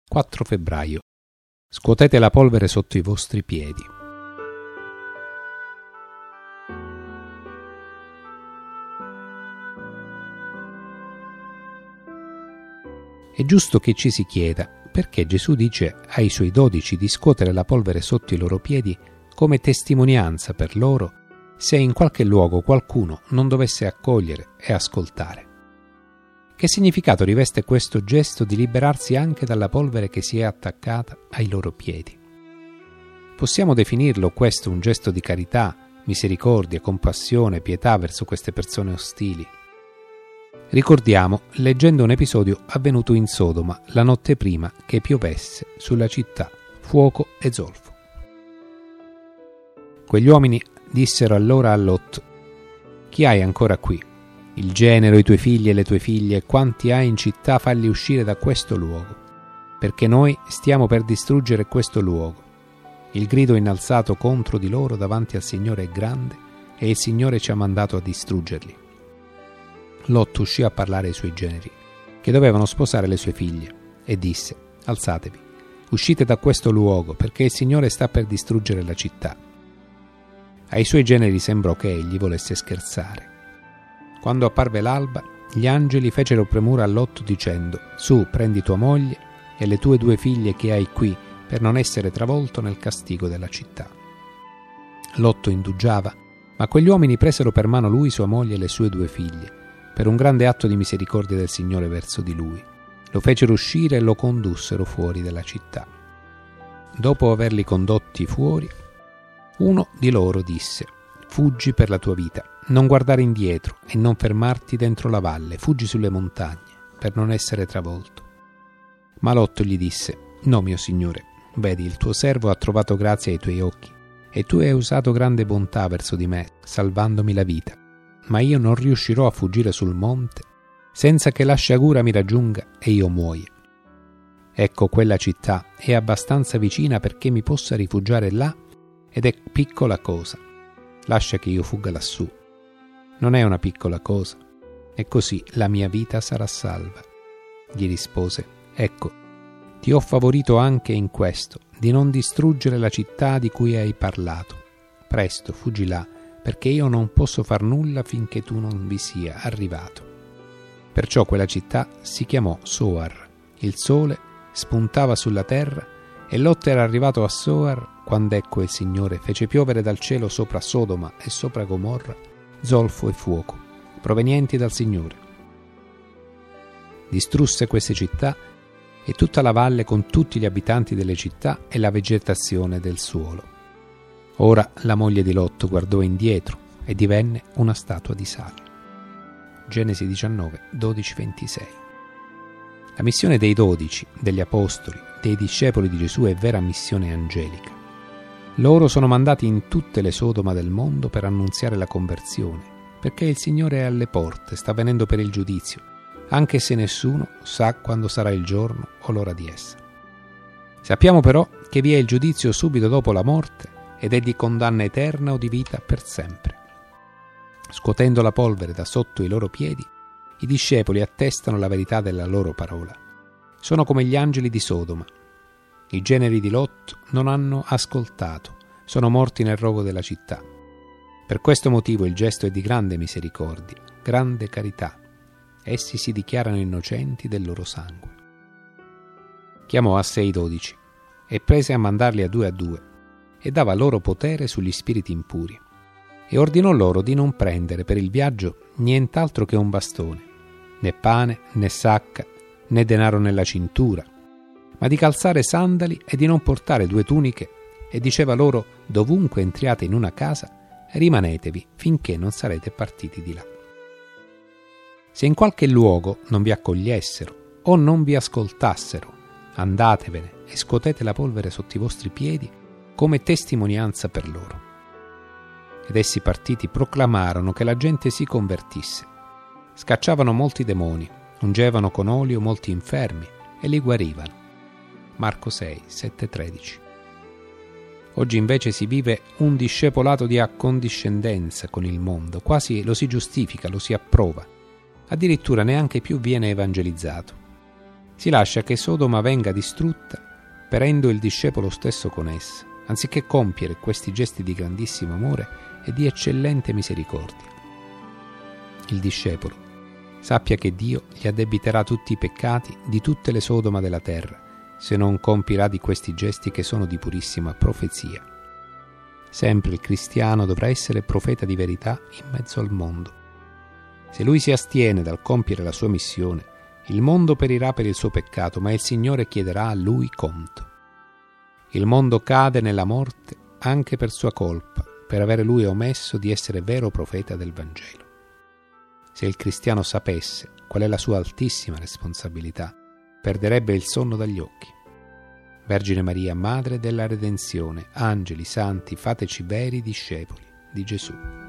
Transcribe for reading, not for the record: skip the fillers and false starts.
4 febbraio. Scuotete la polvere sotto i vostri piedi. È giusto che ci si chieda perché Gesù dice ai suoi 12 di scuotere la polvere sotto i loro piedi come testimonianza per loro se in qualche luogo qualcuno non dovesse accogliere e ascoltare. Che significato riveste questo gesto di liberarsi anche dalla polvere che si è attaccata ai loro piedi? Possiamo definirlo questo un gesto di carità, misericordia, compassione, pietà verso queste persone ostili? Ricordiamo leggendo un episodio avvenuto in Sodoma la notte prima che piovesse sulla città fuoco e zolfo. Quegli uomini dissero allora a Lot: «Chi hai ancora qui? Il genero, i tuoi figli e le tue figlie, quanti hai in città, falli uscire da questo luogo, perché noi stiamo per distruggere questo luogo. Il grido innalzato contro di loro davanti al Signore è grande e il Signore ci ha mandato a distruggerli». Lot uscì a parlare ai suoi generi, che dovevano sposare le sue figlie, e disse: «Alzatevi, uscite da questo luogo, perché il Signore sta per distruggere la città». Ai suoi generi sembrò che egli volesse scherzare. Quando apparve l'alba, gli angeli fecero premura a Lot dicendo: «Su, prendi tua moglie e le tue 2 figlie che hai qui, per non essere travolto nel castigo della città». Lot indugiava, ma quegli uomini presero per mano lui, sua moglie e le sue 2 figlie, per un grande atto di misericordia del Signore verso di lui. Lo fecero uscire e lo condussero fuori della città. Dopo averli condotti fuori, uno di loro disse: «Fuggi per la tua vita, non guardare indietro e non fermarti dentro la valle, fuggi sulle montagne, per non essere travolto». Ma Lot gli disse: «No, mio Signore, vedi, il tuo servo ha trovato grazia ai tuoi occhi, e tu hai usato grande bontà verso di me, salvandomi la vita. Ma io non riuscirò a fuggire sul monte senza che la sciagura mi raggiunga e io muoia. Ecco, quella città è abbastanza vicina perché mi possa rifugiare là, ed è piccola cosa. Lascia che io fugga lassù. Non è una piccola cosa, e così la mia vita sarà salva». Gli rispose: «Ecco, ti ho favorito anche in questo, di non distruggere la città di cui hai parlato. Presto, fuggi là, perché io non posso far nulla finché tu non vi sia arrivato». Perciò quella città si chiamò Soar. Il sole spuntava sulla terra e Lot era arrivato a Soar quando ecco il Signore fece piovere dal cielo sopra Sodoma e sopra Gomorra zolfo e fuoco, provenienti dal Signore. Distrusse queste città e tutta la valle con tutti gli abitanti delle città e la vegetazione del suolo. Ora la moglie di Lot guardò indietro e divenne una statua di sale. Genesi 19, 12-26. La missione dei 12, degli apostoli, dei discepoli di Gesù è vera missione angelica. Loro sono mandati in tutte le Sodoma del mondo per annunziare la conversione, perché il Signore è alle porte, sta venendo per il giudizio, anche se nessuno sa quando sarà il giorno o l'ora di essa. Sappiamo però che vi è il giudizio subito dopo la morte ed è di condanna eterna o di vita per sempre. Scuotendo la polvere da sotto i loro piedi, i discepoli attestano la verità della loro parola. Sono come gli angeli di Sodoma. I generi di Lot non hanno ascoltato, sono morti nel rogo della città. Per questo motivo il gesto è di grande misericordia, grande carità. Essi si dichiarano innocenti del loro sangue. Chiamò a sé i 12 e prese a mandarli a 2 e dava loro potere sugli spiriti impuri. E ordinò loro di non prendere per il viaggio nient'altro che un bastone, né pane, né sacca, né denaro nella cintura, ma di calzare sandali e di non portare 2 tuniche, e diceva loro: «Dovunque entriate in una casa, rimanetevi finché non sarete partiti di là. Se in qualche luogo non vi accogliessero o non vi ascoltassero, andatevene e scuotete la polvere sotto i vostri piedi come testimonianza per loro». Ed essi partiti proclamarono che la gente si convertisse. Scacciavano molti demoni, ungevano con olio molti infermi e li guarivano. Marco 6, 7-13. Oggi invece si vive un discepolato di accondiscendenza con il mondo, quasi lo si giustifica, lo si approva, addirittura neanche più viene evangelizzato. Si lascia che Sodoma venga distrutta, perendo il discepolo stesso con essa, anziché compiere questi gesti di grandissimo amore e di eccellente misericordia. Il discepolo sappia che Dio gli addebiterà tutti i peccati di tutte le Sodoma della terra, se non compirà di questi gesti che sono di purissima profezia. Sempre il cristiano dovrà essere profeta di verità in mezzo al mondo. Se lui si astiene dal compiere la sua missione, il mondo perirà per il suo peccato, ma il Signore chiederà a lui conto. Il mondo cade nella morte anche per sua colpa, per avere lui omesso di essere vero profeta del Vangelo. Se il cristiano sapesse qual è la sua altissima responsabilità, perderebbe il sonno dagli occhi. Vergine Maria, Madre della Redenzione, angeli, santi, fateci veri discepoli di Gesù.